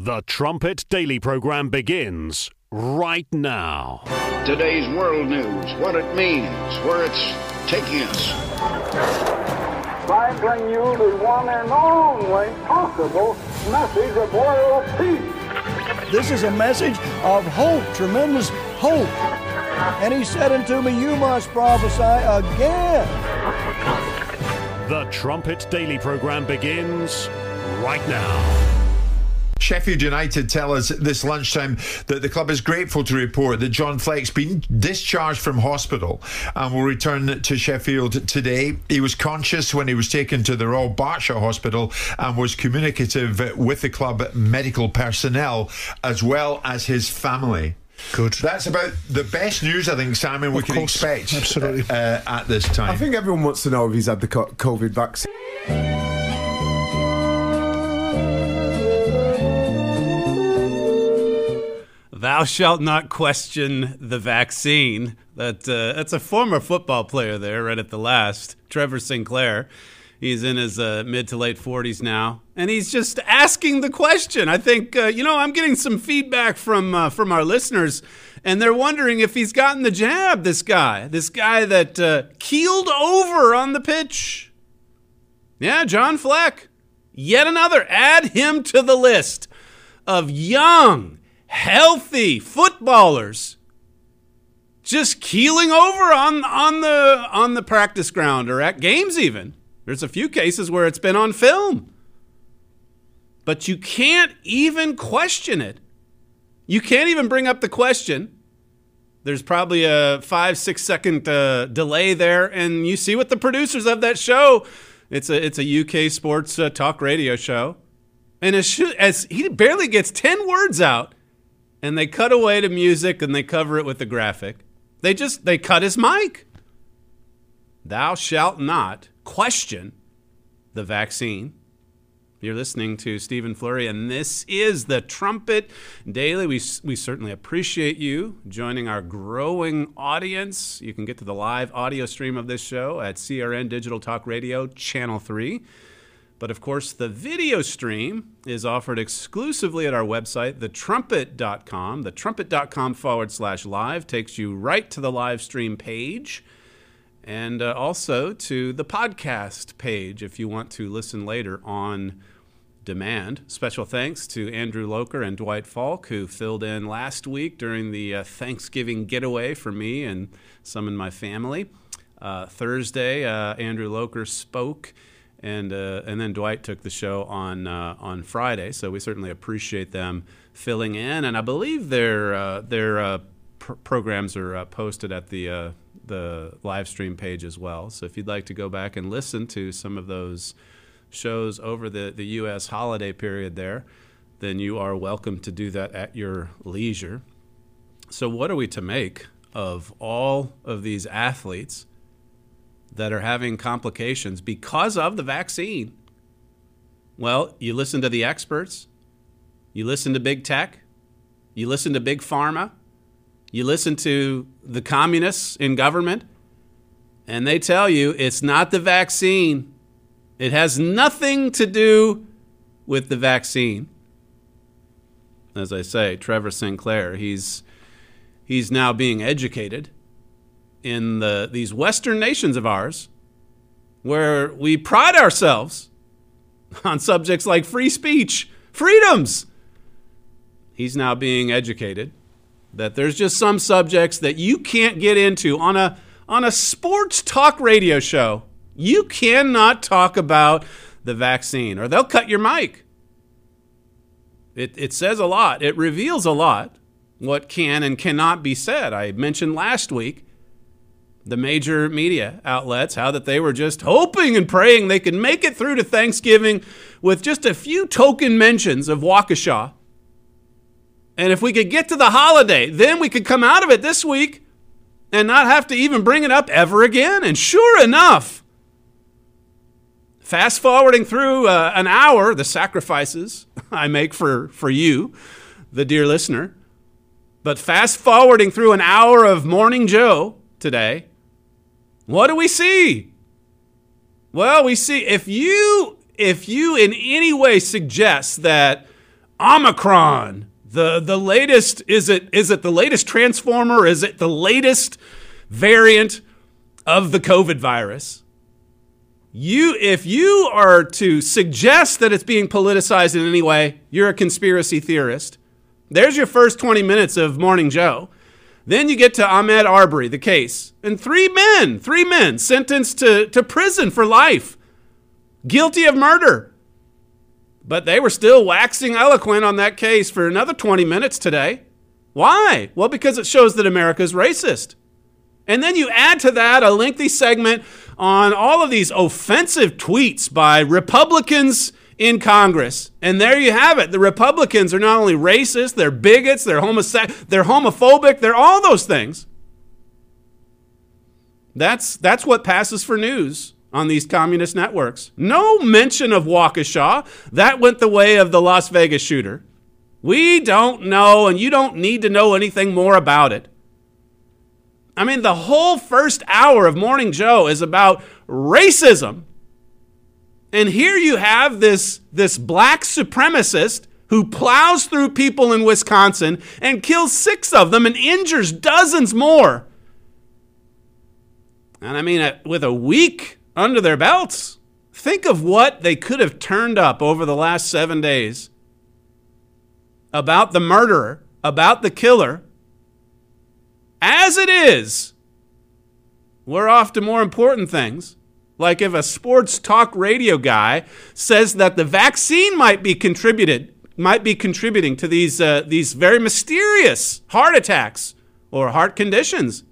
The Trumpet Daily Program begins right now. Today's world news, what it means, where it's taking us. I bring you the one and only possible message of world peace. This is a message of hope, tremendous hope. And he said unto me, you must prophesy again. The Trumpet Daily Program begins right now. Sheffield United tell us this lunchtime that the club is grateful to report that John Fleck's been discharged from hospital and will return to Sheffield today. He was conscious when he was taken to the Royal Berkshire Hospital and was communicative with the club medical personnel as well as his family. Good. That's about the best news, I think, Simon, we can expect. Absolutely. At this time. I think everyone wants to know if he's had the COVID vaccine. Thou shalt not question the vaccine. That's a former football player there right at the last, Trevor Sinclair. He's in his mid to late 40s now, and he's just asking the question. I think, I'm getting some feedback from our listeners, and they're wondering if he's gotten the jab, this guy that keeled over on the pitch. Yeah, John Fleck. Yet another. Add him to the list of young, healthy footballers just keeling over on the practice ground or at games even. There's a few cases where it's been on film. But you can't even question it. You can't even bring up the question. There's probably a 5-6 second delay there, and you see what the producers of that show. It's a UK sports talk radio show. And as he barely gets 10 words out, and they cut away to music and they cover it with the graphic. They cut his mic. Thou shalt not question the vaccine. You're listening to Stephen Flurry, and this is the Trumpet Daily. We certainly appreciate you joining our growing audience. You can get to the live audio stream of this show at CRN Digital Talk Radio, Channel 3. But, of course, the video stream is offered exclusively at our website, thetrumpet.com. Thetrumpet.com/live takes you right to the live stream page and also to the podcast page if you want to listen later on demand. Special thanks to Andrew Loker and Dwight Falk, who filled in last week during the Thanksgiving getaway for me and some in my family. Thursday, Andrew Loker spoke. And then Dwight took the show on Friday, so we certainly appreciate them filling in. And I believe their programs are posted at the live stream page as well. So if you'd like to go back and listen to some of those shows over the U.S. holiday period there, then you are welcome to do that at your leisure. So what are we to make of all of these athletes that are having complications because of the vaccine? Well, you listen to the experts, you listen to big tech, you listen to big pharma, you listen to the communists in government, and they tell you it's not the vaccine. It has nothing to do with the vaccine. As I say, Trevor Sinclair, he's now being educated in these Western nations of ours, where we pride ourselves on subjects like free speech, freedoms. He's now being educated that there's just some subjects that you can't get into on a sports talk radio show. You cannot talk about the vaccine, or they'll cut your mic. It says a lot. It reveals a lot what can and cannot be said. I mentioned last week the major media outlets, how that they were just hoping and praying they could make it through to Thanksgiving with just a few token mentions of Waukesha. And if we could get to the holiday, then we could come out of it this week and not have to even bring it up ever again. And sure enough, fast forwarding through an hour, the sacrifices I make for you, the dear listener, but fast forwarding through an hour of Morning Joe today, what do we see? Well, we see if you in any way suggest that Omicron, the latest, is it the latest transformer? Is it the latest variant of the COVID virus? If you are to suggest that it's being politicized in any way, you're a conspiracy theorist. There's your first 20 minutes of Morning Joe. Then you get to Ahmaud Arbery, the case. And three men sentenced to prison for life, guilty of murder. But they were still waxing eloquent on that case for another 20 minutes today. Why? Well, because it shows that America's racist. And then you add to that a lengthy segment on all of these offensive tweets by Republicans in Congress. And there you have it. The Republicans are not only racist, they're bigots, they're homophobic, they're all those things. That's what passes for news on these communist networks. No mention of Waukesha. That went the way of the Las Vegas shooter. We don't know, and you don't need to know anything more about it. I mean, the whole first hour of Morning Joe is about racism. And here you have this black supremacist who plows through people in Wisconsin and kills 6 of them and injures dozens more. And I mean, with a week under their belts, think of what they could have turned up over the last 7 days about the murderer, about the killer. As it is, we're off to more important things. Like if a sports talk radio guy says that the vaccine might be contributing to these very mysterious heart attacks or heart conditions.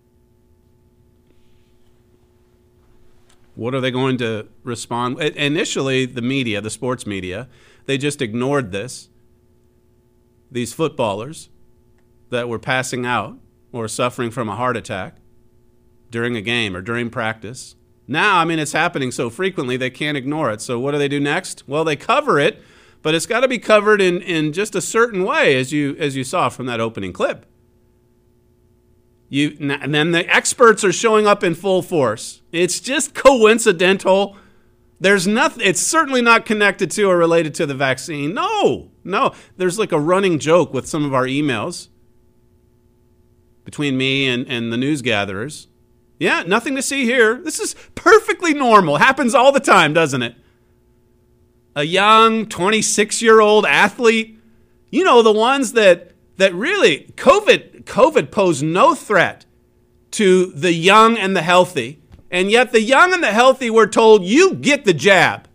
What are they going to respond? Initially, the media, the sports media, they just ignored this. These footballers that were passing out or suffering from a heart attack during a game or during practice. Now, I mean, it's happening so frequently they can't ignore it. So what do they do next? Well, they cover it, but it's got to be covered in just a certain way, as you saw from that opening clip. And then the experts are showing up in full force. It's just coincidental. There's nothing. It's certainly not connected to or related to the vaccine. No. There's like a running joke with some of our emails between me and the news gatherers. Yeah, nothing to see here. This is perfectly normal. Happens all the time, doesn't it? A young 26-year-old athlete, the ones that really COVID posed no threat to the young and the healthy. And yet the young and the healthy were told, you get the jab.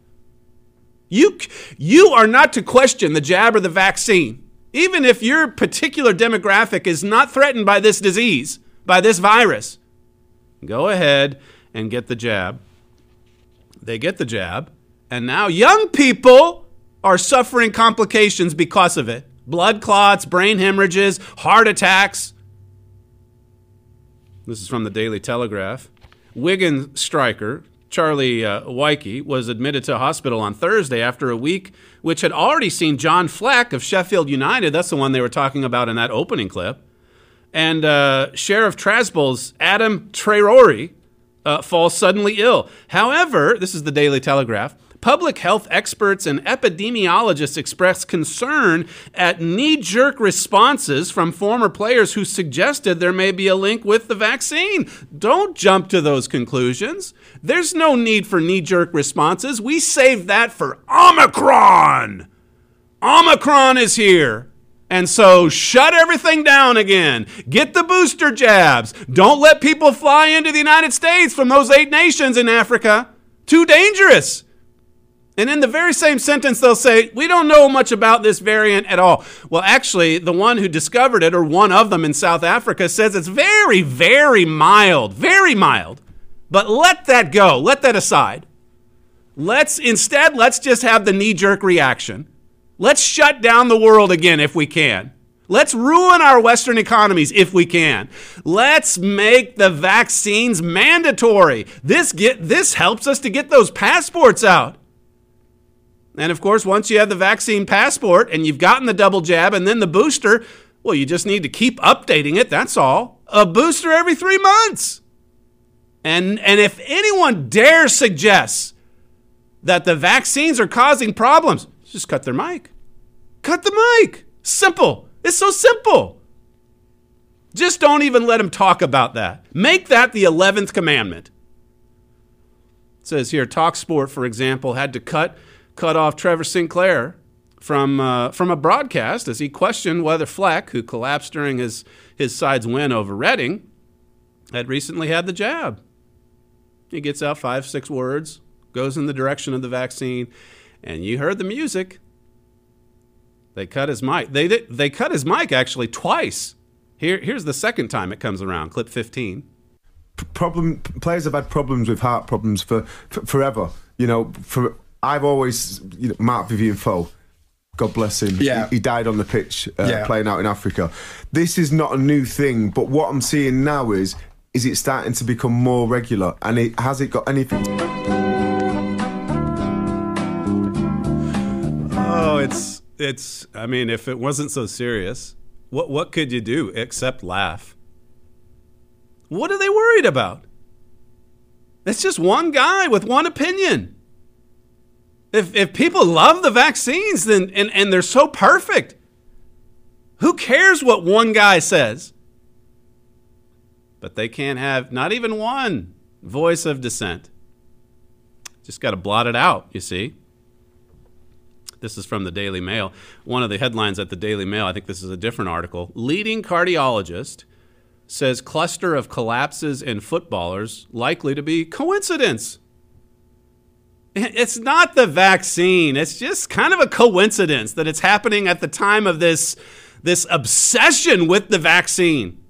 You are not to question the jab or the vaccine. Even if your particular demographic is not threatened by this disease, by this virus, go ahead and get the jab. They get the jab, and now young people are suffering complications because of it. Blood clots, brain hemorrhages, heart attacks. This is from the Daily Telegraph. Wigan striker Charlie Wyke was admitted to a hospital on Thursday after a week which had already seen John Fleck of Sheffield United. That's the one they were talking about in that opening clip. And Sheriff Trasbol's Adam Traore falls suddenly ill. However, this is the Daily Telegraph, public health experts and epidemiologists expressed concern at knee-jerk responses from former players who suggested there may be a link with the vaccine. Don't jump to those conclusions. There's no need for knee-jerk responses. We saved that for Omicron. Omicron is here. And so shut everything down again. Get the booster jabs. Don't let people fly into the United States from those 8 nations in Africa. Too dangerous. And in the very same sentence, they'll say, we don't know much about this variant at all. Well, actually, the one who discovered it, or one of them in South Africa, says it's very, very mild. Very mild. But let that go. Let that aside. Let's just have the knee-jerk reaction. Let's shut down the world again if we can. Let's ruin our Western economies if we can. Let's make the vaccines mandatory. This helps us to get those passports out. And of course, once you have the vaccine passport and you've gotten the double jab and then the booster, well, you just need to keep updating it, that's all. A booster every 3 months. And if anyone dares suggest that the vaccines are causing problems, just cut their mic. cut the mic. Simple. It's so simple. Just don't even let him talk about that. Make that the 11th commandment. It says here, TalkSport, for example, had to cut off Trevor Sinclair from a broadcast as he questioned whether Fleck, who collapsed during his side's win over Reading, had recently had the jab. He gets out 5-6 words, goes in the direction of the vaccine, and you heard the music. They cut his mic. They cut his mic actually twice. Here's the second time it comes around, clip 15. Players have had problems with heart problems for forever. I've always, Mark Vivian Foe, God bless him. Yeah. He died on the pitch playing out in Africa. This is not a new thing, but what I'm seeing now is it starting to become more regular, and has it got anything? Oh, it's. I mean, if it wasn't so serious, what could you do except laugh? What are they worried about? It's just one guy with one opinion. If people love the vaccines, then and they're so perfect, who cares what one guy says? But they can't have not even one voice of dissent. Just got to blot it out, you see. This is from the Daily Mail. One of the headlines at the Daily Mail, I think this is a different article. Leading cardiologist says cluster of collapses in footballers likely to be coincidence. It's not the vaccine. It's just kind of a coincidence that it's happening at the time of this obsession with the vaccine.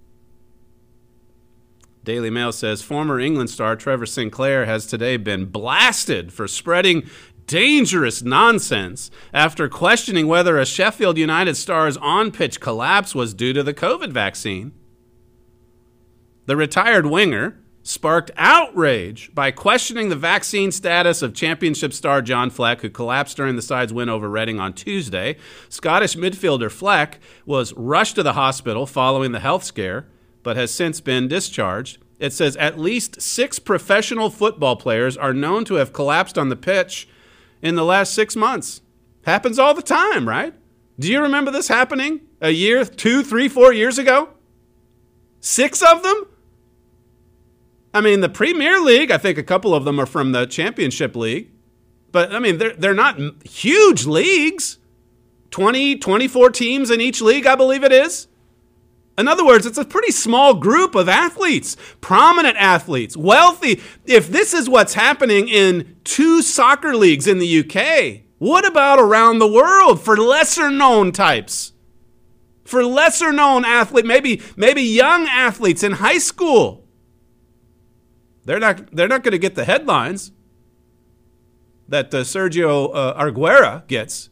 Daily Mail says former England star Trevor Sinclair has today been blasted for spreading dangerous nonsense after questioning whether a Sheffield United star's on-pitch collapse was due to the COVID vaccine. The retired winger sparked outrage by questioning the vaccine status of Championship star John Fleck, who collapsed during the side's win over Reading on Tuesday. Scottish midfielder Fleck was rushed to the hospital following the health scare, but has since been discharged. It says at least 6 professional football players are known to have collapsed on the pitch in the last 6 months. Happens all the time, right? Do you remember this happening a year, 2, 3, 4 years ago? 6 of them? I mean, the Premier League, I think a couple of them are from the Championship League. But, I mean, they're not huge leagues. 20, 24 teams in each league, I believe it is. In other words, it's a pretty small group of athletes, prominent athletes, wealthy. If this is what's happening in 2 soccer leagues in the UK, what about around the world for lesser-known types? For lesser-known athletes, maybe young athletes in high school. They're not going to get the headlines that Sergio Aguero gets.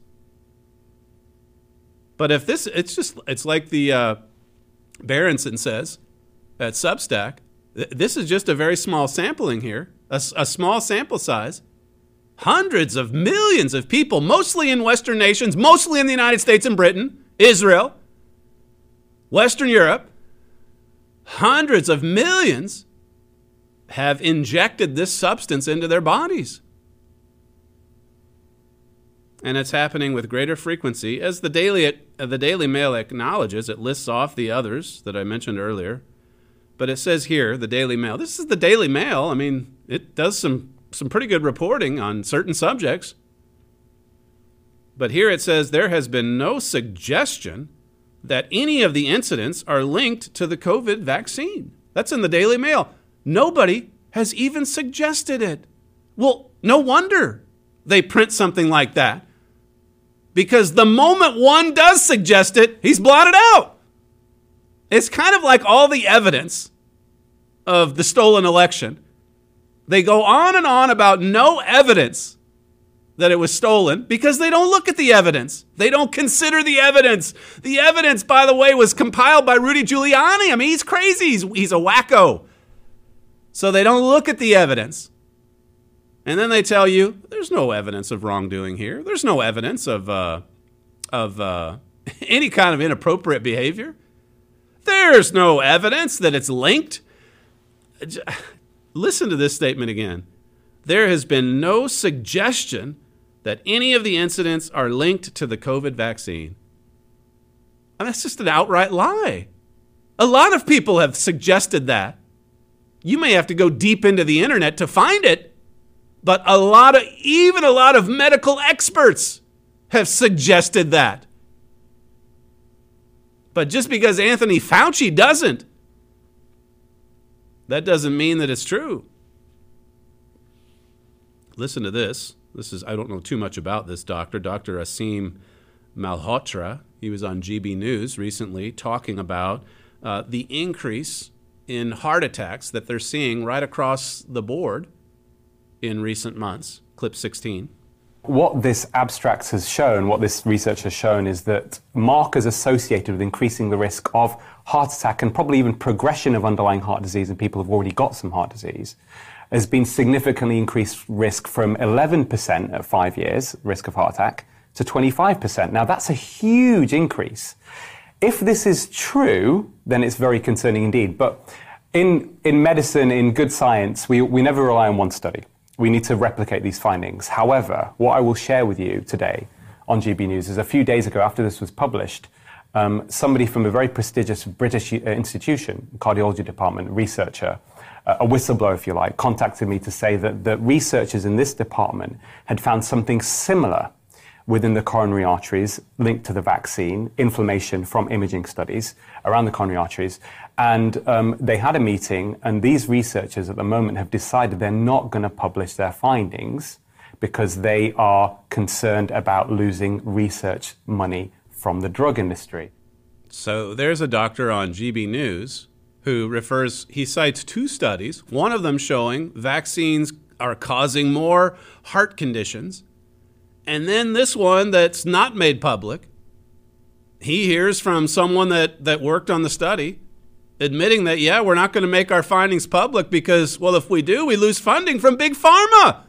But if this, it's like the Berenson says at Substack, this is just a very small sampling here, a small sample size. Hundreds of millions of people, mostly in Western nations, mostly in the United States and Britain, Israel, Western Europe, hundreds of millions have injected this substance into their bodies. And it's happening with greater frequency. As the Daily Mail acknowledges, it lists off the others that I mentioned earlier. But it says here, the Daily Mail. This is the Daily Mail. I mean, it does some pretty good reporting on certain subjects. But here it says there has been no suggestion that any of the incidents are linked to the COVID vaccine. That's in the Daily Mail. Nobody has even suggested it. Well, no wonder they print something like that. Because the moment one does suggest it, he's blotted out. It's kind of like all the evidence of the stolen election. They go on and on about no evidence that it was stolen because they don't look at the evidence. They don't consider the evidence. The evidence, by the way, was compiled by Rudy Giuliani. I mean, he's crazy. He's a wacko. So they don't look at the evidence. And then they tell you, there's no evidence of wrongdoing here. There's no evidence of any kind of inappropriate behavior. There's no evidence that it's linked. Listen to this statement again. There has been no suggestion that any of the incidents are linked to the COVID vaccine. And that's just an outright lie. A lot of people have suggested that. You may have to go deep into the internet to find it, but even a lot of medical experts have suggested that. But just because Anthony Fauci doesn't, that doesn't mean that it's true. Listen to this. I don't know too much about this doctor, Dr. Aseem Malhotra. He was on GB News recently talking about the increase in heart attacks that they're seeing right across the board in recent months. Clip 16. What this abstract has shown, what this research has shown, is that markers associated with increasing the risk of heart attack and probably even progression of underlying heart disease in people who've already got some heart disease has been significantly increased risk from 11% at 5 years, risk of heart attack, to 25%. Now, that's a huge increase. If this is true, then it's very concerning indeed. But in medicine, in good science, we never rely on one study. We need to replicate these findings. However, what I will share with you today on GB News is a few days ago, after this was published, somebody from a very prestigious British institution, cardiology department, researcher, a whistleblower, if you like, contacted me to say that the researchers in this department had found something similar within the coronary arteries linked to the vaccine, inflammation from imaging studies around the coronary arteries. And they had a meeting, and these researchers at the moment have decided they're not going to publish their findings because they are concerned about losing research money from the drug industry. So there's a doctor on GB News who he cites 2 studies, one of them showing vaccines are causing more heart conditions. And then this one that's not made public, he hears from someone that worked on the study admitting that, yeah, we're not going to make our findings public because, well, if we do, we lose funding from Big Pharma.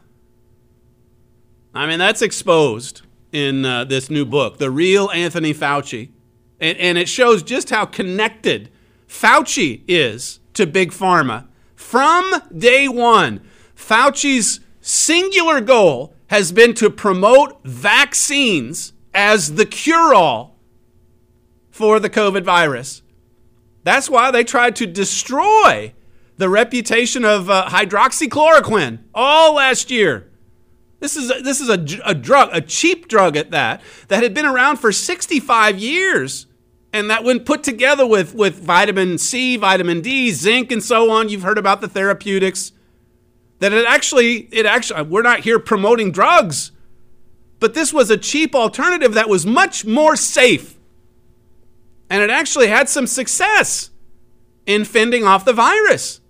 I mean, that's exposed in this new book, The Real Anthony Fauci. And it shows just how connected Fauci is to Big Pharma. From day one, Fauci's singular goal has been to promote vaccines as the cure-all for the COVID virus. That's why they tried to destroy the reputation of hydroxychloroquine all last year. This is a drug, a cheap drug at that had been around for 65 years. And that when put together with vitamin C, vitamin D, zinc, and so on, you've heard about the therapeutics, that it actually, we're not here promoting drugs, but this was a cheap alternative that was much more safe. And it actually had some success in fending off the virus.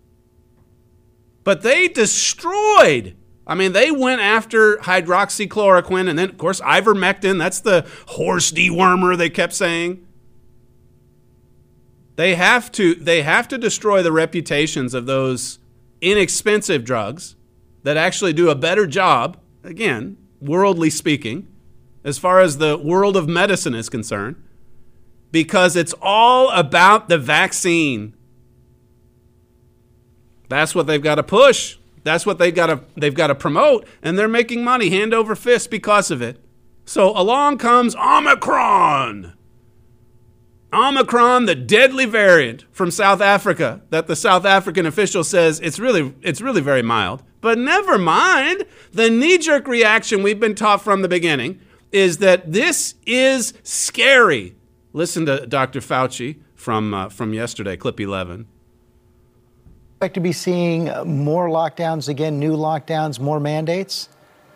But they destroyed. I mean, they went after hydroxychloroquine and then, of course, ivermectin. That's the horse dewormer they kept saying. They have to destroy the reputations of those inexpensive drugs that actually do a better job, again, worldly speaking, as far as the world of medicine is concerned, because it's all about the vaccine. That's what they've got to push. That's what they've got to promote, and they're making money hand over fist because of it. So along comes Omicron. Omicron, the deadly variant from South Africa that the South African official says it's really very mild. But never mind. The knee-jerk reaction we've been taught from the beginning is that this is scary. Listen to Dr. Fauci from yesterday, clip 11. Expect to be seeing more lockdowns again, new lockdowns, more mandates?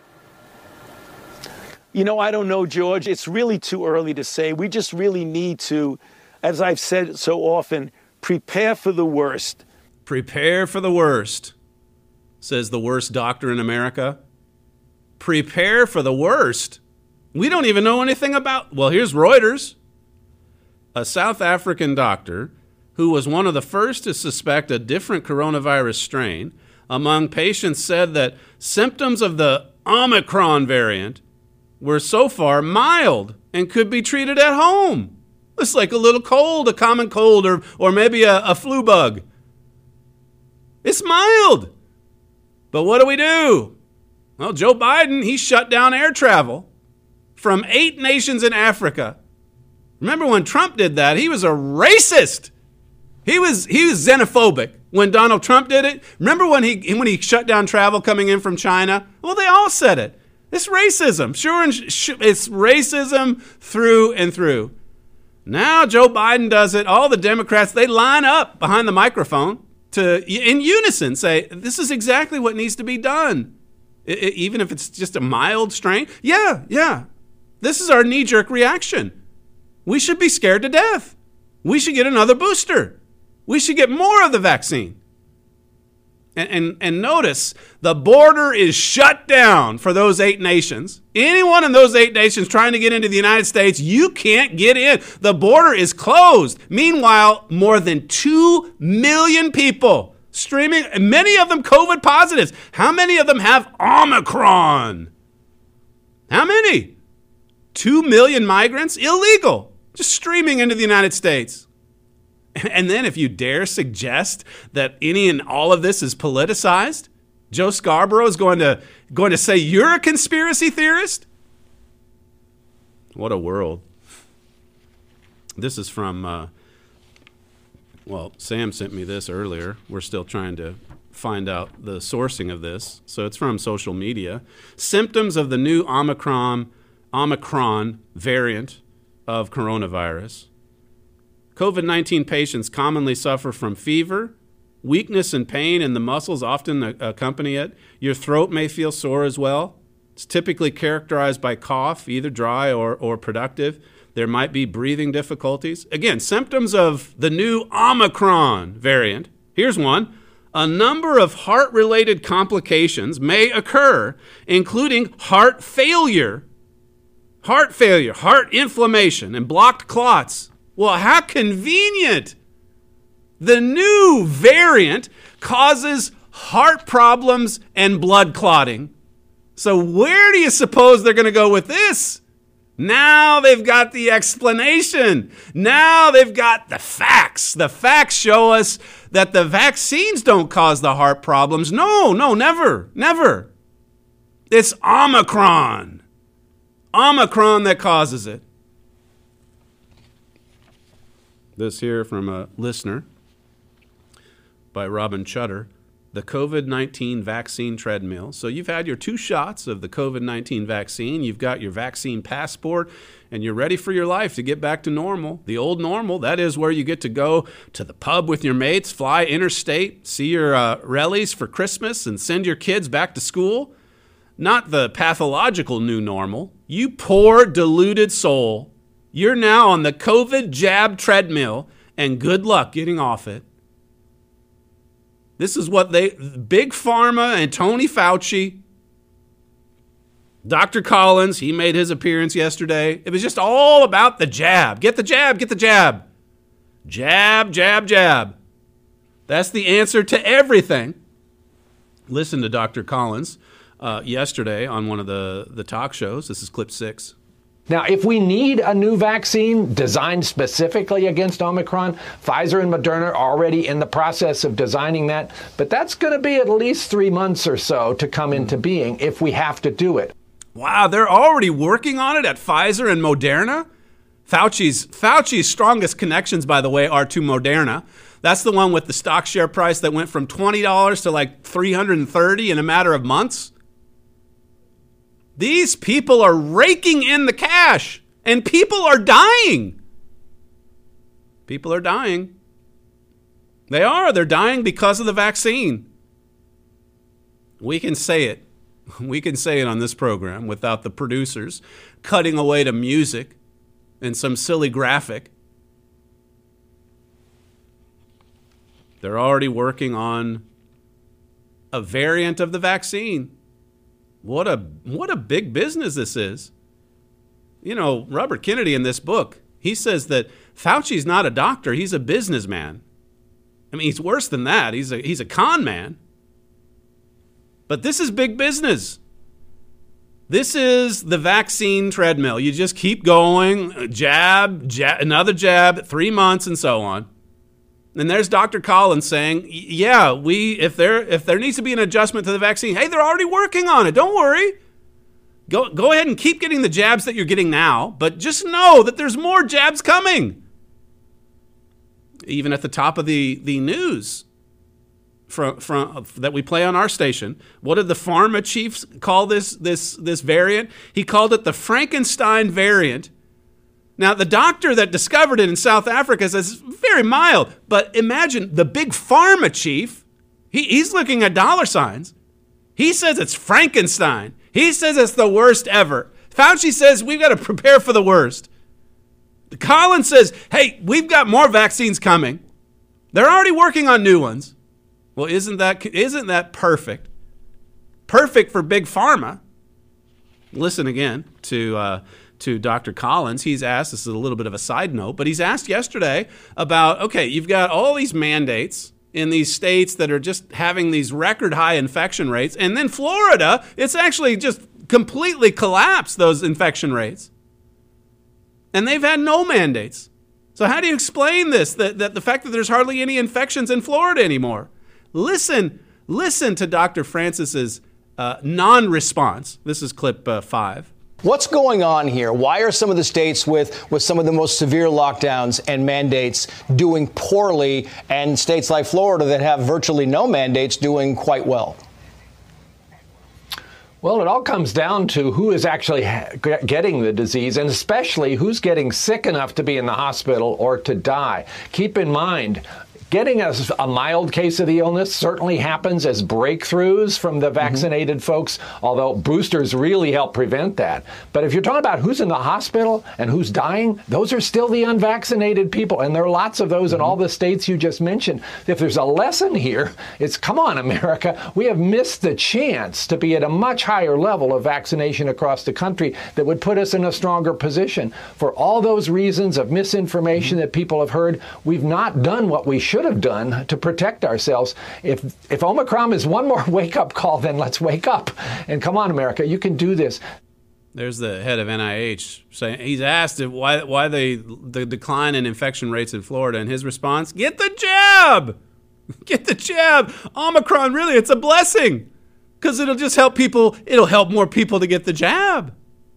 You know, I don't know, George. It's really too early to say. We just really need to, as I've said so often, prepare for the worst. Prepare for the worst, says the worst doctor in America. Prepare for the worst. We don't even know anything about, well, here's Reuters. A South African doctor who was one of the first to suspect a different coronavirus strain among patients said that symptoms of the Omicron variant were so far mild and could be treated at home. It's like a little cold, a common cold, or maybe a flu bug. It's mild. But what do? Well, Joe Biden, he shut down air travel from 8 nations in Africa. Remember when Trump did that? He was a racist. He was xenophobic when Donald Trump did it. Remember when he shut down travel coming in from China? Well, they all said it. It's racism. Sure, it's racism through and through. Now Joe Biden does it. All the Democrats, they line up behind the microphone to, in unison, say, this is exactly what needs to be done. Even if it's just a mild strain. Yeah. This is our knee-jerk reaction. We should be scared to death. We should get another booster. We should get more of the vaccine. And notice, the border is shut down for those 8 nations. Anyone in those 8 nations trying to get into the United States, you can't get in. The border is closed. Meanwhile, more than 2 million people streaming, many of them COVID positives. How many of them have Omicron? How many? 2 million migrants, illegal, just streaming into the United States. And then if you dare suggest that any and all of this is politicized, Joe Scarborough is going to say you're a conspiracy theorist? What a world. This is from, Sam sent me this earlier. We're still trying to find out the sourcing of this. So it's from social media. Symptoms of the new Omicron variant of coronavirus. COVID-19 patients commonly suffer from fever, weakness and pain in the muscles often accompany it. Your throat may feel sore as well. It's typically characterized by cough, either dry or productive. There might be breathing difficulties. Again, symptoms of the new Omicron variant. Here's one. A number of heart-related complications may occur, including heart failure, heart inflammation, and blocked clots. Well, how convenient. The new variant causes heart problems and blood clotting. So where do you suppose they're going to go with this? Now they've got the explanation. Now they've got the facts. The facts show us that the vaccines don't cause the heart problems. No, never. It's Omicron. Omicron that causes it. This here from a listener by Robin Chutter. The COVID-19 vaccine treadmill. So you've had your 2 shots of the COVID-19 vaccine. You've got your vaccine passport, and you're ready for your life to get back to normal. The old normal, that is where you get to go to the pub with your mates, fly interstate, see your rallies for Christmas, and send your kids back to school. Not the pathological new normal. You poor, deluded soul. You're now on the COVID jab treadmill, and good luck getting off it. This is what Big Pharma and Tony Fauci, Dr. Collins, he made his appearance yesterday. It was just all about the jab. Get the jab, get the jab. Jab, jab, jab. That's the answer to everything. Listen to Dr. Collins yesterday on one of the talk shows. This is clip 6. Now, if we need a new vaccine designed specifically against Omicron, Pfizer and Moderna are already in the process of designing that. But that's going to be at least 3 months or so to come into being if we have to do it. Wow, they're already working on it at Pfizer and Moderna? Fauci's strongest connections, by the way, are to Moderna. That's the one with the stock share price that went from $20 to like $330 in a matter of months. These people are raking in the cash, and people are dying. People are dying. They are. They're dying because of the vaccine. We can say it. We can say it on this program without the producers cutting away to music and some silly graphic. They're already working on a variant of the vaccine. What a big business this is. You know, Robert Kennedy in this book, he says that Fauci's not a doctor, he's a businessman. I mean, he's worse than that. He's a con man. But this is big business. This is the vaccine treadmill. You just keep going, jab, another jab, 3 months, and so on. And there's Dr. Collins saying, yeah, if there needs to be an adjustment to the vaccine, hey, they're already working on it. Don't worry. Go ahead and keep getting the jabs that you're getting now, but just know that there's more jabs coming. Even at the top of the news from that we play on our station, what did the pharma chiefs call this variant? He called it the Frankenstein variant. Now, the doctor that discovered it in South Africa says it's very mild, but imagine the big pharma chief, he's looking at dollar signs. He says it's Frankenstein. He says it's the worst ever. Fauci says we've got to prepare for the worst. Collins says, hey, we've got more vaccines coming. They're already working on new ones. Well, isn't that perfect? Perfect for big pharma. Listen again to Dr. Collins. He's asked, this is a little bit of a side note, but he's asked yesterday about, okay, you've got all these mandates in these states that are just having these record high infection rates. And then Florida, it's actually just completely collapsed those infection rates. And they've had no mandates. So how do you explain this, that the fact that there's hardly any infections in Florida anymore? Listen to Dr. Francis's non-response. This is clip 5. What's going on here? Why are some of the states with some of the most severe lockdowns and mandates doing poorly, and states like Florida that have virtually no mandates doing quite well? Well, it all comes down to who is actually getting the disease, and especially who's getting sick enough to be in the hospital or to die. Keep in mind, getting a mild case of the illness certainly happens as breakthroughs from the vaccinated folks, although boosters really help prevent that. But if you're talking about who's in the hospital and who's dying, those are still the unvaccinated people. And there are lots of those in all the states you just mentioned. If there's a lesson here, it's, come on, America, we have missed the chance to be at a much higher level of vaccination across the country that would put us in a stronger position. For all those reasons of misinformation that people have heard, we've not done what we should have done to protect ourselves. If Omicron is one more wake-up call, then let's wake up. And come on, America, you can do this. There's the head of NIH saying, he's asked why the decline in infection rates in Florida, and his response, get the jab! Get the jab! Omicron, really, it's a blessing, because it'll just help people, it'll help more people to get the jab.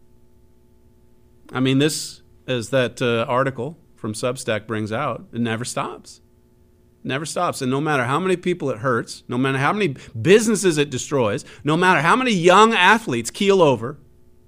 I mean, this, as that article from Substack brings out, it never stops. Never stops. And no matter how many people it hurts, no matter how many businesses it destroys, no matter how many young athletes keel over,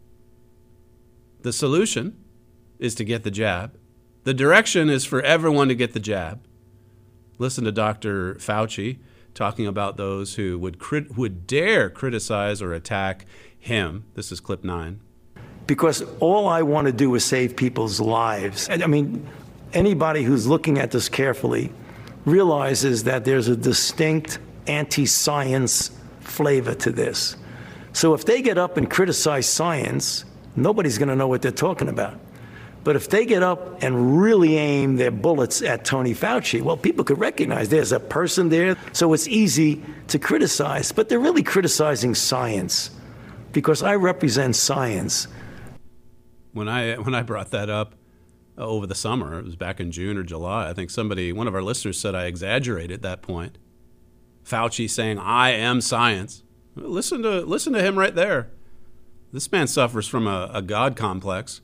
the solution is to get the jab. The direction is for everyone to get the jab. Listen to Dr. Fauci talking about those who would dare criticize or attack him. This is clip 9. Because all I want to do is save people's lives. I mean, anybody who's looking at this carefully realizes that there's a distinct anti-science flavor to this. So if they get up and criticize science, nobody's going to know what they're talking about. But if they get up and really aim their bullets at Tony Fauci, well, people could recognize there's a person there, so it's easy to criticize. But they're really criticizing science, because I represent science. When I brought that up over the summer, it was back in June or July, I think one of our listeners said I exaggerated at that point. Fauci saying, I am science. Listen to him right there. This man suffers from a God complex.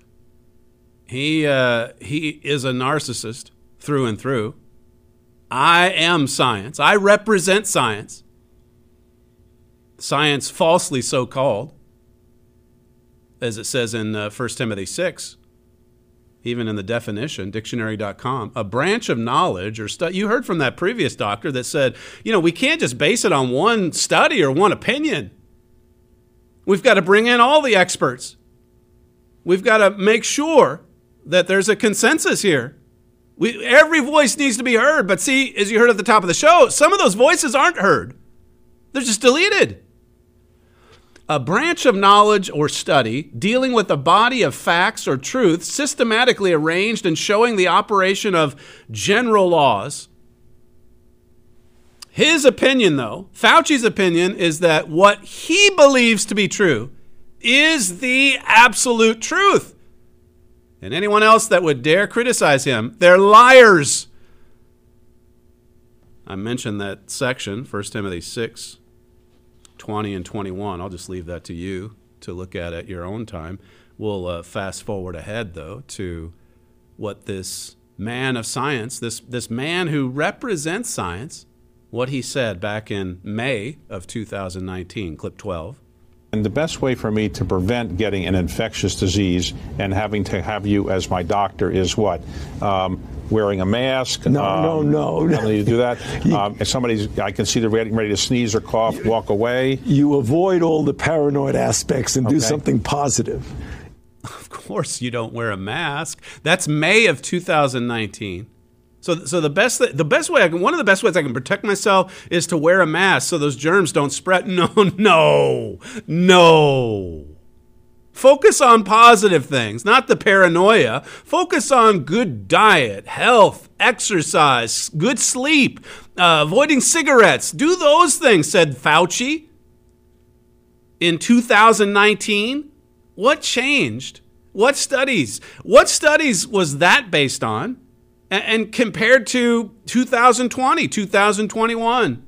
He is a narcissist through and through. I am science. I represent science. Science falsely so called, as it says in 1 Timothy 6, even in the definition, dictionary.com, a branch of knowledge or study. You heard from that previous doctor that said, we can't just base it on one study or one opinion. We've got to bring in all the experts. We've got to make sure that there's a consensus here. Every voice needs to be heard. But see, as you heard at the top of the show, some of those voices aren't heard. They're just deleted. A branch of knowledge or study dealing with a body of facts or truth systematically arranged and showing the operation of general laws. His opinion, though, Fauci's opinion, is that what he believes to be true is the absolute truth. And anyone else that would dare criticize him, they're liars. I mentioned that section, 1 Timothy 6, 20 and 21. I'll just leave that to you to look at your own time. We'll fast forward ahead, though, to what this man of science, this man who represents science, what he said back in May of 2019, clip 12. And the best way for me to prevent getting an infectious disease and having to have you as my doctor is what? Wearing a mask? No. You do that? If I can see they're getting ready to sneeze or cough, walk away. You avoid all the paranoid aspects and do something positive. Of course you don't wear a mask. That's May of 2019. So the best way one of the best ways I can protect myself is to wear a mask so those germs don't spread. No. Focus on positive things, not the paranoia. Focus on good diet, health, exercise, good sleep, avoiding cigarettes. Do those things, said Fauci. In 2019, what changed? What studies was that based on? And compared to 2020, 2021.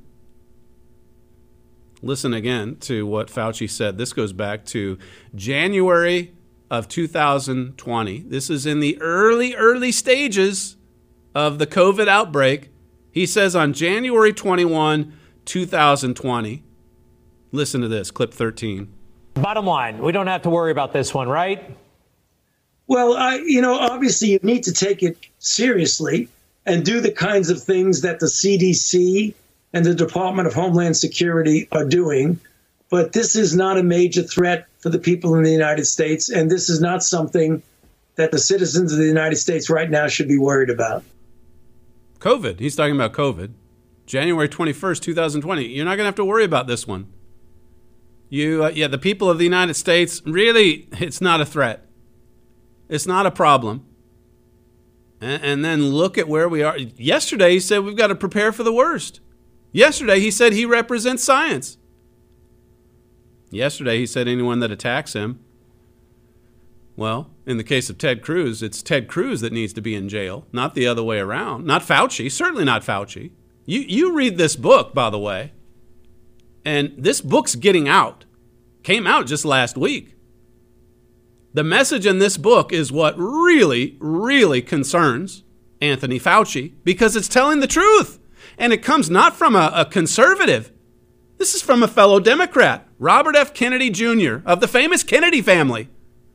Listen again to what Fauci said. This goes back to January of 2020. This is in the early stages of the COVID outbreak. He says on January 21, 2020, listen to this, clip 13. Bottom line, we don't have to worry about this one, right? Well, obviously you need to take it seriously and do the kinds of things that the CDC and the Department of Homeland Security are doing. But this is not a major threat for the people in the United States, and this is not something that the citizens of the United States right now should be worried about. COVID. He's talking about COVID. January 21st, 2020. You're not going to have to worry about this one. The people of the United States, really, it's not a threat. It's not a problem. And then look at where we are. Yesterday, he said we've got to prepare for the worst. Yesterday, he said he represents science. Yesterday, he said anyone that attacks him, well, in the case of Ted Cruz, it's Ted Cruz that needs to be in jail, not the other way around. Not Fauci, certainly not Fauci. You read this book, by the way, and this book's getting out. Came out just last week. The message in this book is what really, really concerns Anthony Fauci, because it's telling the truth. And it comes not from a conservative. This is from a fellow Democrat, Robert F. Kennedy Jr. of the famous Kennedy family.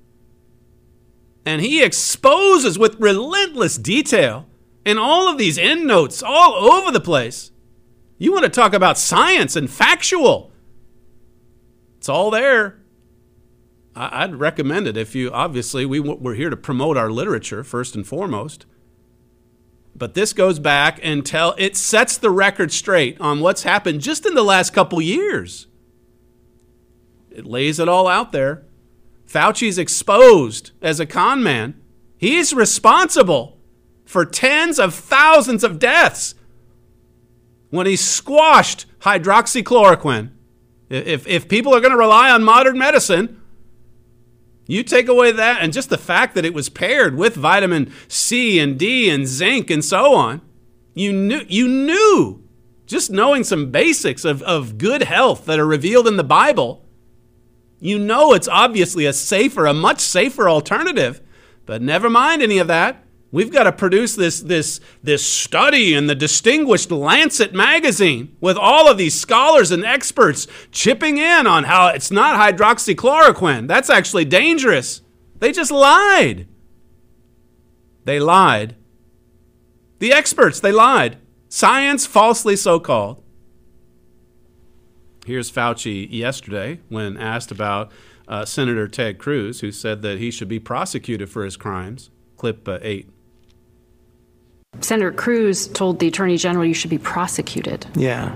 And he exposes with relentless detail in all of these endnotes all over the place. You want to talk about science and factual. It's all there. I'd recommend it if you, obviously, we're here to promote our literature first and foremost. But this goes back and it sets the record straight on what's happened just in the last couple years. It lays it all out there. Fauci's exposed as a con man. He's responsible for tens of thousands of deaths when he squashed hydroxychloroquine. If people are going to rely on modern medicine, you take away that and just the fact that it was paired with vitamin C and D and zinc and so on, you knew, just knowing some basics of good health that are revealed in the Bible, you know it's obviously a much safer alternative. But never mind any of that. We've got to produce this study in the distinguished Lancet magazine with all of these scholars and experts chipping in on how it's not hydroxychloroquine. That's actually dangerous. They just lied. They lied. The experts, they lied. Science falsely so-called. Here's Fauci yesterday when asked about Senator Ted Cruz, who said that he should be prosecuted for his crimes. Clip 8. Senator Cruz told the Attorney General you should be prosecuted. Yeah.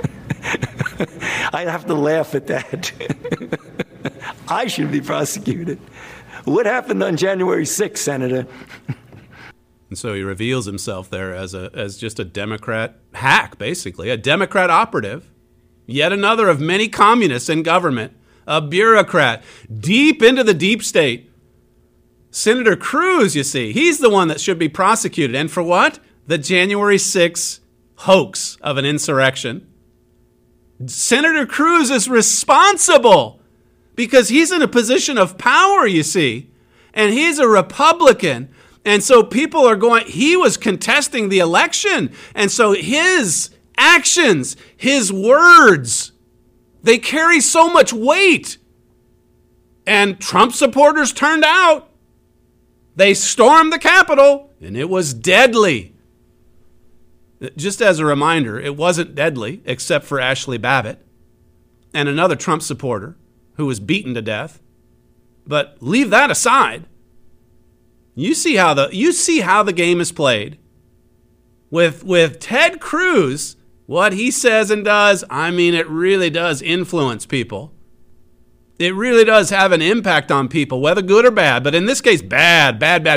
I have to laugh at that. I should be prosecuted. What happened on January 6th, Senator? And so he reveals himself there as just a Democrat hack, basically, a Democrat operative, yet another of many communists in government, a bureaucrat deep into the deep state. Senator Cruz, you see, he's the one that should be prosecuted. And for what? The January 6th hoax of an insurrection. Senator Cruz is responsible because he's in a position of power, you see, and he's a Republican. And so people are going, he was contesting the election. And so his actions, his words, they carry so much weight. And Trump supporters turned out. They stormed the Capitol, and it was deadly. Just as a reminder, it wasn't deadly except for Ashley Babbitt and another Trump supporter who was beaten to death. But leave that aside. You see how the game is played. With Ted Cruz, what he says and does, I mean, it really does influence people. It really does have an impact on people, whether good or bad. But in this case, bad.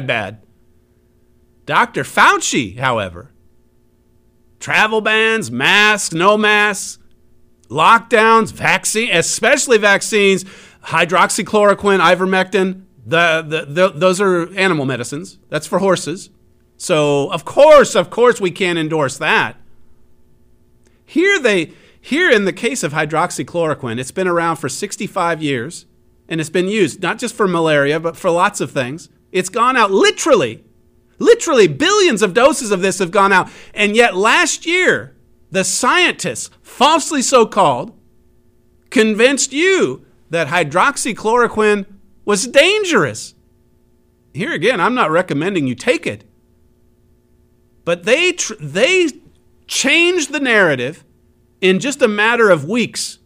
Dr. Fauci, however, travel bans, masks, no masks, lockdowns, vaccine, especially vaccines, hydroxychloroquine, ivermectin, those are animal medicines. That's for horses. So, of course we can't endorse that. Here in the case of hydroxychloroquine, it's been around for 65 years, and it's been used not just for malaria, but for lots of things. It's gone out literally billions of doses of this have gone out. And yet last year, the scientists, falsely so-called, convinced you that hydroxychloroquine was dangerous. Here again, I'm not recommending you take it. But they changed the narrative in just a matter of weeks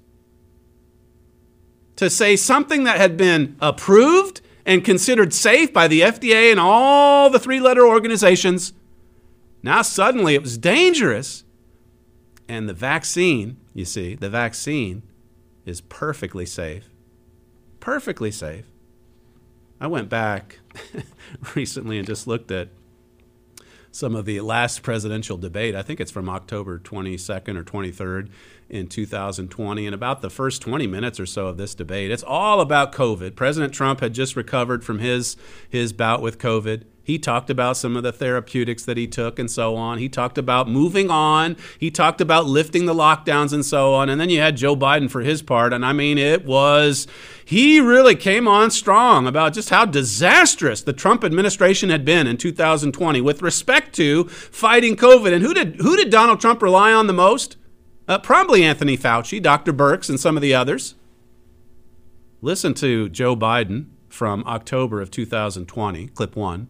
to say something that had been approved and considered safe by the FDA and all the three-letter organizations. Now suddenly it was dangerous. And the vaccine, you see, the vaccine is perfectly safe. Perfectly safe. I went back recently and just looked at some of the last presidential debate. I think it's from October 22nd or 23rd in 2020. And about the first 20 minutes or so of this debate, it's all about COVID. President Trump had just recovered from his bout with COVID. He talked about some of the therapeutics that he took and so on. He talked about moving on. He talked about lifting the lockdowns and so on. And then you had Joe Biden for his part. And I mean, he really came on strong about just how disastrous the Trump administration had been in 2020 with respect to fighting COVID. And who did Donald Trump rely on the most? Probably Anthony Fauci, Dr. Birx, and some of the others. Listen to Joe Biden from October of 2020, clip 1.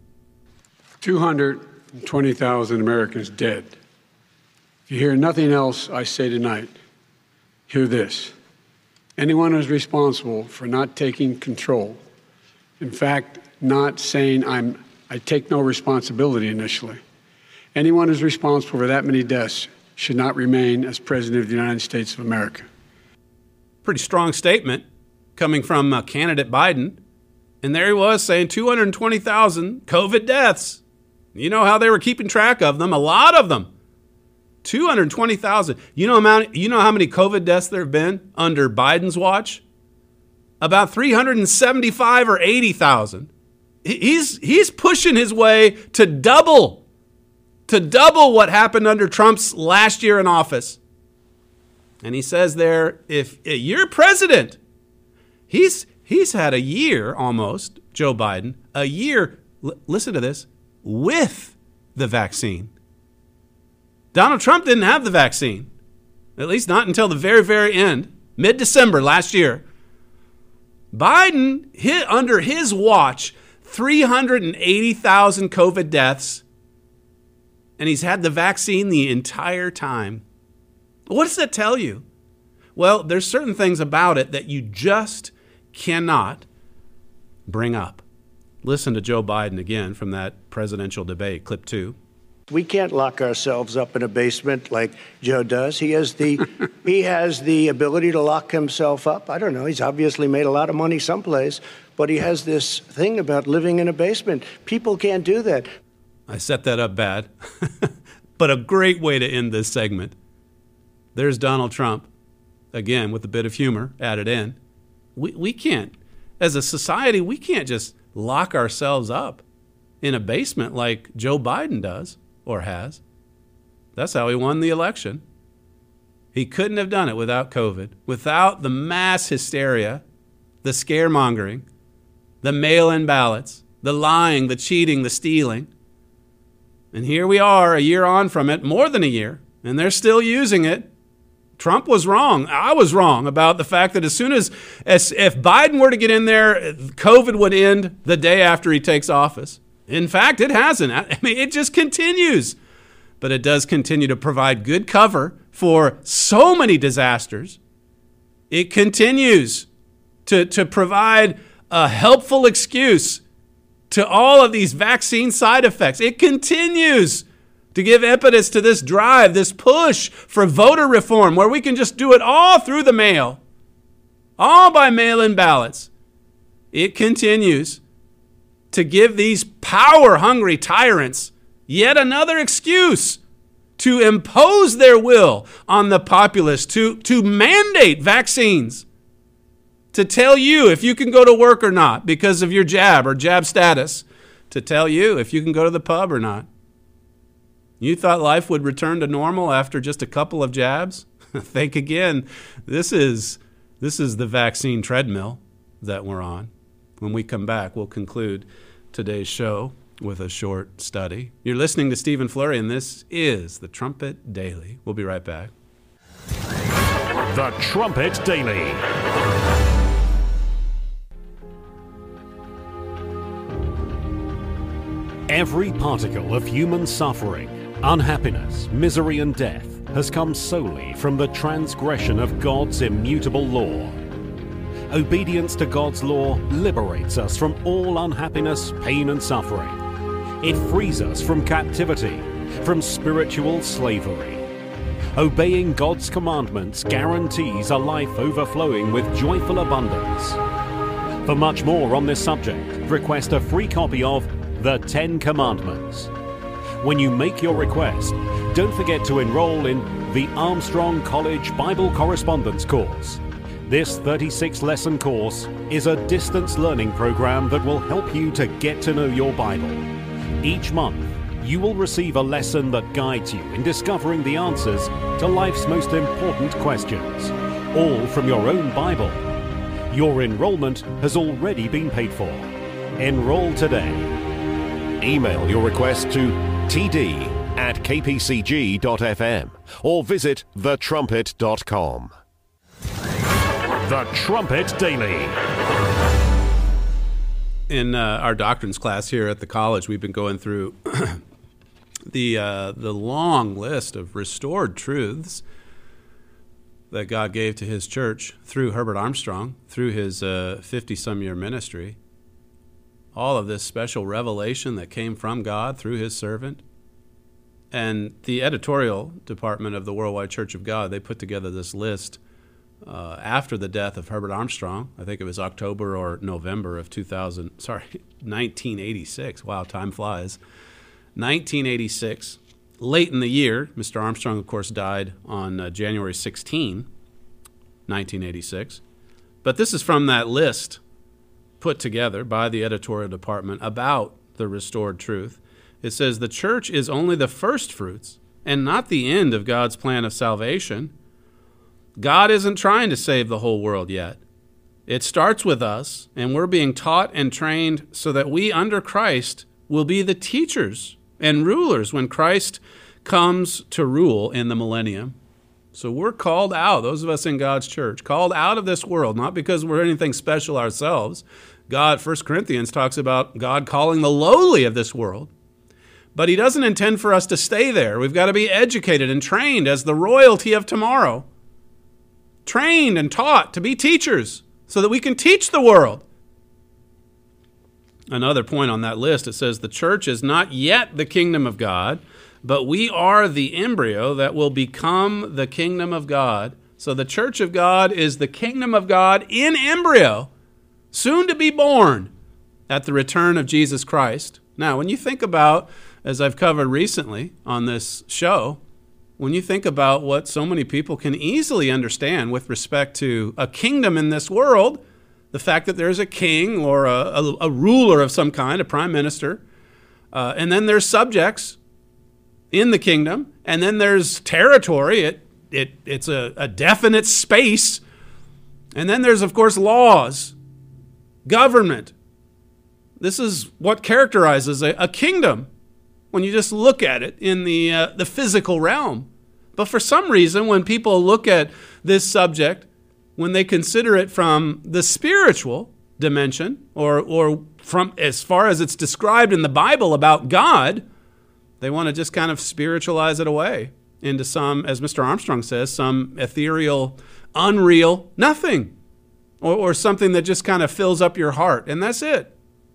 220,000 Americans dead. If you hear nothing else I say tonight, hear this. Anyone who's responsible for not taking control, in fact, not saying I take no responsibility initially, anyone who's responsible for that many deaths should not remain as President of the United States of America. Pretty strong statement coming from candidate Biden. And there he was saying 220,000 COVID deaths. You know how they were keeping track of them, a lot of them. 220,000. You know how many COVID deaths there have been under Biden's watch? About 375 or 80,000. He's pushing his way to double what happened under Trump's last year in office. And he says there, if you're president, he's had a year almost, Joe Biden, a year, listen to this, with the vaccine. Donald Trump didn't have the vaccine, at least not until the very, very end, mid-December last year. Biden hit under his watch 380,000 COVID deaths, and he's had the vaccine the entire time. What does that tell you? Well, there's certain things about it that you just cannot bring up. Listen to Joe Biden again from that presidential debate, clip 2. We can't lock ourselves up in a basement like Joe does. He has the ability to lock himself up. I don't know. He's obviously made a lot of money someplace, but he has this thing about living in a basement. People can't do that. I set that up bad, but a great way to end this segment. There's Donald Trump, again, with a bit of humor added in. We can't, as a society, we can't just lock ourselves up in a basement like Joe Biden does or has. That's how he won the election. He couldn't have done it without COVID, without the mass hysteria, the scaremongering, the mail-in ballots, the lying, the cheating, the stealing. And here we are a year on from it, more than a year, and they're still using it. Trump was wrong. I was wrong about the fact that as soon as if Biden were to get in there, COVID would end the day after he takes office. In fact, it hasn't. I mean, it just continues. But it does continue to provide good cover for so many disasters. It continues to provide a helpful excuse to all of these vaccine side effects. It continues to give impetus to this drive, this push for voter reform, where we can just do it all through the mail, all by mail-in ballots. It continues to give these power-hungry tyrants yet another excuse to impose their will on the populace, to mandate vaccines, to tell you if you can go to work or not because of your jab or jab status, to tell you if you can go to the pub or not. You thought life would return to normal after just a couple of jabs? Think again. This is the vaccine treadmill that we're on. When we come back, we'll conclude today's show with a short study. You're listening to Stephen Flurry, and this is the Trumpet Daily. We'll be right back. The Trumpet Daily. Every particle of human suffering, unhappiness, misery, and death has come solely from the transgression of God's immutable law. Obedience to God's law liberates us from all unhappiness, pain, and suffering. It frees us from captivity, from spiritual slavery. Obeying God's commandments guarantees a life overflowing with joyful abundance. For much more on this subject, request a free copy of The 10 Commandments. When you make your request, don't forget to enroll in the Armstrong College Bible Correspondence Course. This 36-lesson course is a distance learning program that will help you to get to know your Bible. Each month, you will receive a lesson that guides you in discovering the answers to life's most important questions, all from your own Bible. Your enrollment has already been paid for. Enroll today. Email your request to td@kpcg.fm or visit thetrumpet.com. The Trumpet Daily. In our doctrines class here at the college, we've been going through the long list of restored truths that God gave to his church through Herbert Armstrong, through his 50-some-year ministry. All of this special revelation that came from God through his servant. And the editorial department of the Worldwide Church of God, they put together this list after the death of Herbert Armstrong. I think it was October or November of 1986. Wow, time flies. 1986, late in the year. Mr. Armstrong, of course, died on January 16, 1986. But this is from that list put together by the editorial department about the restored truth. It says, the church is only the first fruits and not the end of God's plan of salvation. God isn't trying to save the whole world yet. It starts with us, and we're being taught and trained so that we, under Christ, will be the teachers and rulers when Christ comes to rule in the millennium. So we're called out, those of us in God's church, called out of this world, not because we're anything special ourselves. God, 1 Corinthians talks about God calling the lowly of this world. But he doesn't intend for us to stay there. We've got to be educated and trained as the royalty of tomorrow. Trained and taught to be teachers so that we can teach the world. Another point on that list, it says the church is not yet the kingdom of God, but we are the embryo that will become the kingdom of God. So the church of God is the kingdom of God in embryo, soon to be born at the return of Jesus Christ. Now, when you think about, as I've covered recently on this show, when you think about what so many people can easily understand with respect to a kingdom in this world, the fact that there's a king or a ruler of some kind, a prime minister, and then there's subjects, in the kingdom, and then there's territory. It's a definite space. And then there's, of course, laws, government. This is what characterizes a kingdom when you just look at it in the physical realm. But for some reason, when people look at this subject, when they consider it from the spiritual dimension, or from as far as it's described in the Bible about God, they want to just kind of spiritualize it away into some, as Mr. Armstrong says, some ethereal, unreal nothing, or something that just kind of fills up your heart, and that's it.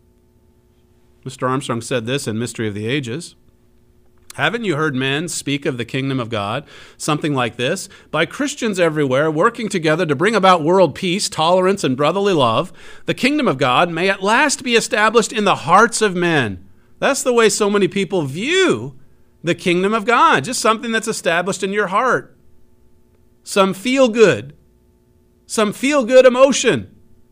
Mr. Armstrong said this in Mystery of the Ages. Haven't you heard men speak of the kingdom of God? Something like this: by Christians everywhere working together to bring about world peace, tolerance, and brotherly love, the kingdom of God may at last be established in the hearts of men. That's the way so many people view the kingdom of God, just something that's established in your heart. Some feel-good emotion.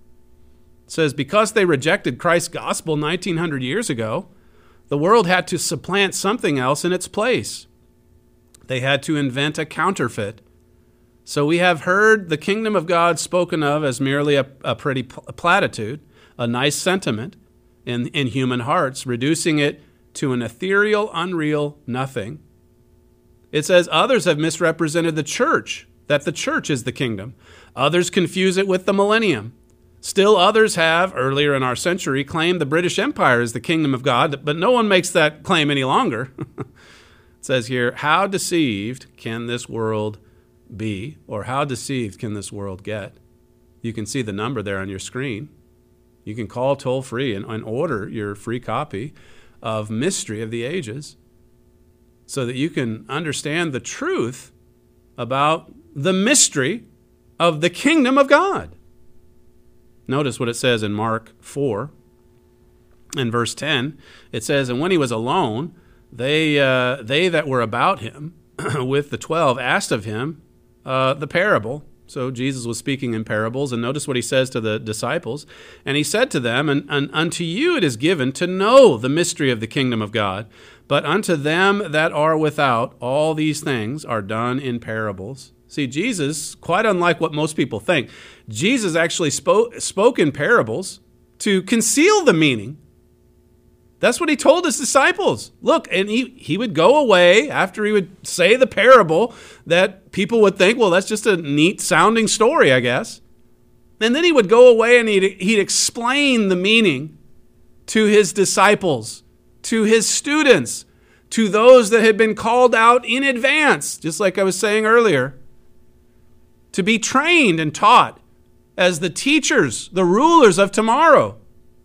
It says, because they rejected Christ's gospel 1900 years ago, the world had to supplant something else in its place. They had to invent a counterfeit. So we have heard the kingdom of God spoken of as merely a pretty platitude, a nice sentiment in human hearts, reducing it to an ethereal, unreal nothing. It says others have misrepresented the church, that the church is the kingdom. Others confuse it with the millennium. Still others have, earlier in our century, claimed the British Empire is the kingdom of God, but no one makes that claim any longer. It says here, how deceived can this world be, or how deceived can this world get? You can see the number there on your screen. You can call toll-free and order your free copy of Mystery of the Ages so that you can understand the truth about the mystery of the kingdom of God. Notice what it says in Mark 4 in verse 10. It says, and when he was alone, they that were about him with the 12 asked of him the parable. So Jesus was speaking in parables, and notice what he says to the disciples. And he said to them, and unto you it is given to know the mystery of the kingdom of God, but unto them that are without, all these things are done in parables. See, Jesus, quite unlike what most people think, Jesus actually spoke in parables to conceal the meaning. That's what he told his disciples. Look, and he would go away after he would say the parable that people would think, well, that's just a neat sounding story, I guess. And then he would go away and he'd explain the meaning to his disciples, to his students, to those that had been called out in advance, just like I was saying earlier, to be trained and taught as the teachers, the rulers of tomorrow.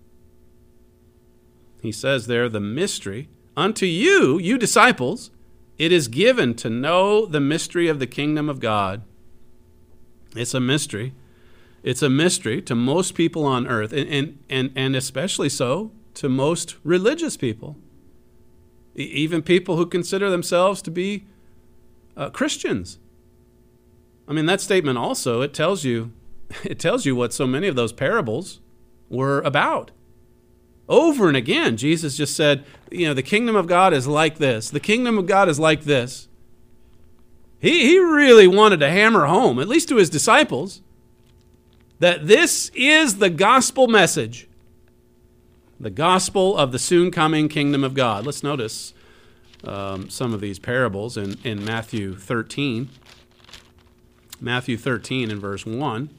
He says there, the mystery, unto you, you disciples, it is given to know the mystery of the kingdom of God. It's a mystery. It's a mystery to most people on earth, and especially so to most religious people, even people who consider themselves to be Christians. I mean, that statement also, it tells you what so many of those parables were about. Over and again, Jesus just said, the kingdom of God is like this. The kingdom of God is like this. He really wanted to hammer home, at least to his disciples, that this is the gospel message, the gospel of the soon coming kingdom of God. Let's notice some of these parables in Matthew 13. Matthew 13 in verse 1.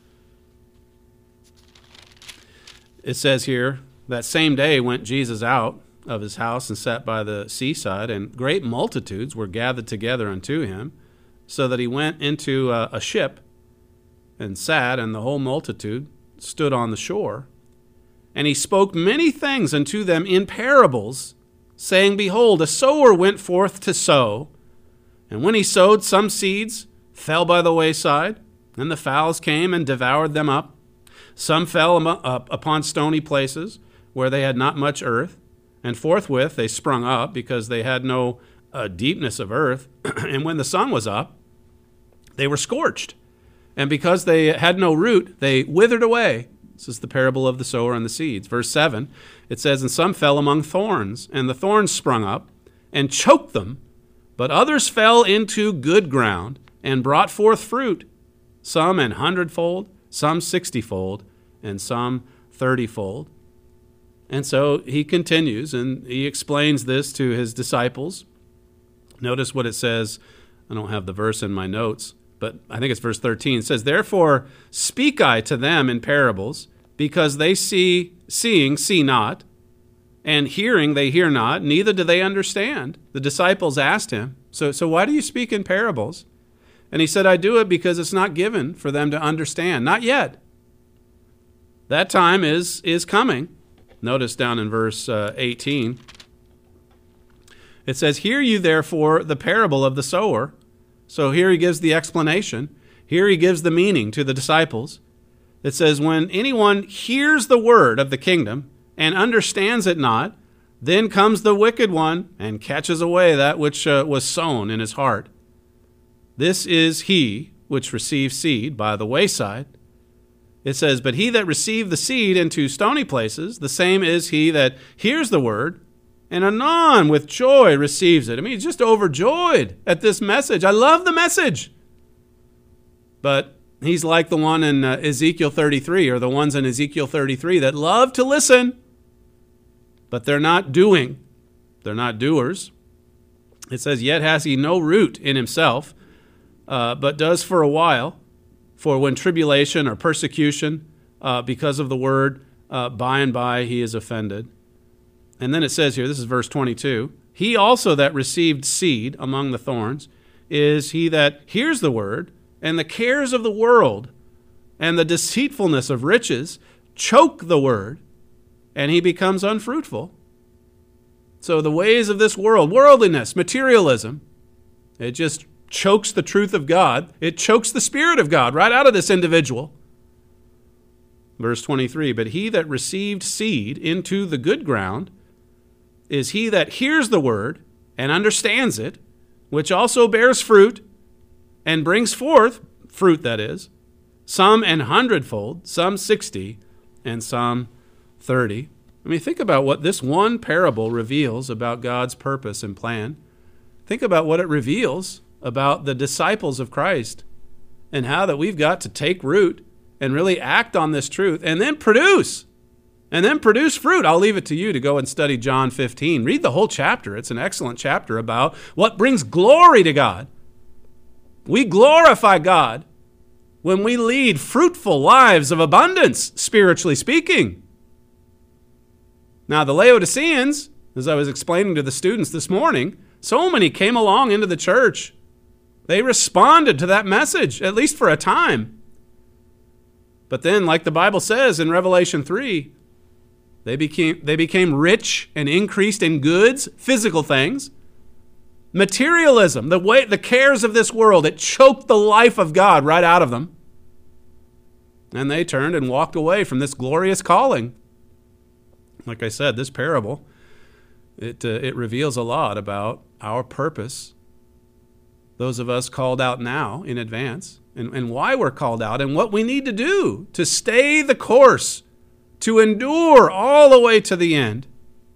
It says here, that same day went Jesus out of his house and sat by the seaside, and great multitudes were gathered together unto him, so that he went into a ship and sat, and the whole multitude stood on the shore. And he spoke many things unto them in parables, saying, behold, a sower went forth to sow. And when he sowed, some seeds fell by the wayside, and the fowls came and devoured them up. Some fell upon stony places, where they had not much earth, and forthwith they sprung up, because they had no deepness of earth. And when the sun was up, they were scorched. And because they had no root, they withered away. This is the parable of the sower and the seeds. Verse 7, it says, and some fell among thorns, and the thorns sprung up and choked them, But others fell into good ground and brought forth fruit, some an 100-fold, some 60-fold, and some 30-fold. And so he continues, and he explains this to his disciples. Notice what it says. I don't have the verse in my notes, but I think it's verse 13. It says, "Therefore speak I to them in parables, because they seeing see not, and hearing they hear not, neither do they understand." The disciples asked him, so why do you speak in parables? And he said, I do it because it's not given for them to understand. Not yet. That time is coming. Notice down in verse 18. It says, "Hear you therefore the parable of the sower." So here he gives the explanation. Here he gives the meaning to the disciples. It says, "When anyone hears the word of the kingdom and understands it not, then comes the wicked one and catches away that which was sown in his heart. This is he which receives seed by the wayside." It says, "But he that received the seed into stony places, the same is he that hears the word, and anon with joy receives it." I mean, he's just overjoyed at this message. I love the message. But he's like the one in Ezekiel 33, or the ones in Ezekiel 33 that love to listen, but they're not doing. They're not doers. It says, "Yet has he no root in himself, but does for a while. For when tribulation or persecution because of the word, by and by he is offended." And then it says here, this is verse 22, "He also that received seed among the thorns is he that hears the word, and the cares of the world and the deceitfulness of riches choke the word, and he becomes unfruitful." So the ways of this world, worldliness, materialism, it just chokes the truth of God. It chokes the Spirit of God right out of this individual. Verse 23, "But he that received seed into the good ground is he that hears the word and understands it, which also bears fruit and brings forth fruit, that is, some an 100-fold, some 60, and some 30. I mean, think about what this one parable reveals about God's purpose and plan. Think about what it reveals about the disciples of Christ and how that we've got to take root and really act on this truth and then produce fruit. I'll leave it to you to go and study John 15. Read the whole chapter. It's an excellent chapter about what brings glory to God. We glorify God when we lead fruitful lives of abundance, spiritually speaking. Now, the Laodiceans, as I was explaining to the students this morning, so many came along into the church. They responded to that message, at least for a time. But then, like the Bible says in Revelation 3, they became rich and increased in goods, physical things. Materialism, the cares of this world, it choked the life of God right out of them. And they turned and walked away from this glorious calling. Like I said, this parable, it reveals a lot about our purpose, those of us called out now in advance, and why we're called out, and what we need to do to stay the course, to endure all the way to the end.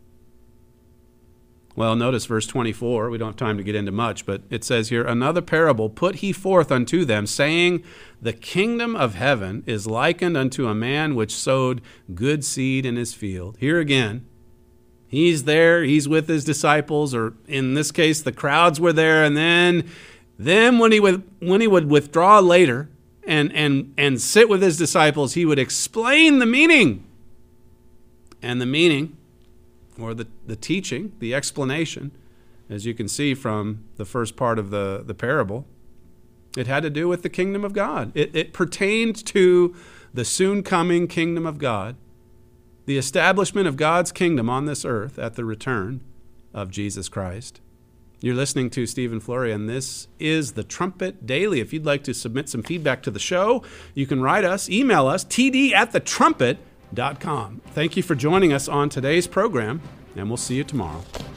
Well, notice verse 24. We don't have time to get into much, but it says here, "Another parable put he forth unto them, saying, The kingdom of heaven is likened unto a man which sowed good seed in his field." Here again, he's there, he's with his disciples, or in this case, the crowds were there, and then when he would withdraw later and sit with his disciples, he would explain the meaning. And the meaning, or the teaching, the explanation, as you can see from the first part of the parable, it had to do with the kingdom of God. It pertained to the soon-coming kingdom of God, the establishment of God's kingdom on this earth at the return of Jesus Christ. You're listening to Stephen Flurry, and this is the Trumpet Daily. If you'd like to submit some feedback to the show, you can write us, email us, td@thetrumpet.com. Thank you for joining us on today's program, and we'll see you tomorrow.